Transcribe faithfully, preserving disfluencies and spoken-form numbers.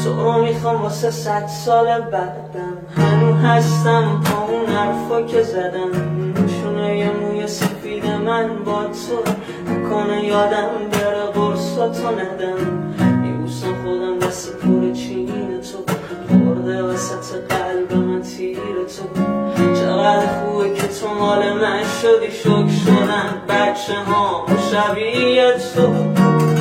تو رو میخوام واسه صد سال بعدم، هنو هستم پا اون حرفا که زدم. شونه یه موی سفید من با تو نکنه یادم بره قرصاتو ندم. میبوسم خودم دست پر چین تو، خورده وسط قلب من تیر تو. چقدر خوبه که تو مال من شدی، شک شدن بچه ها شبیه تو.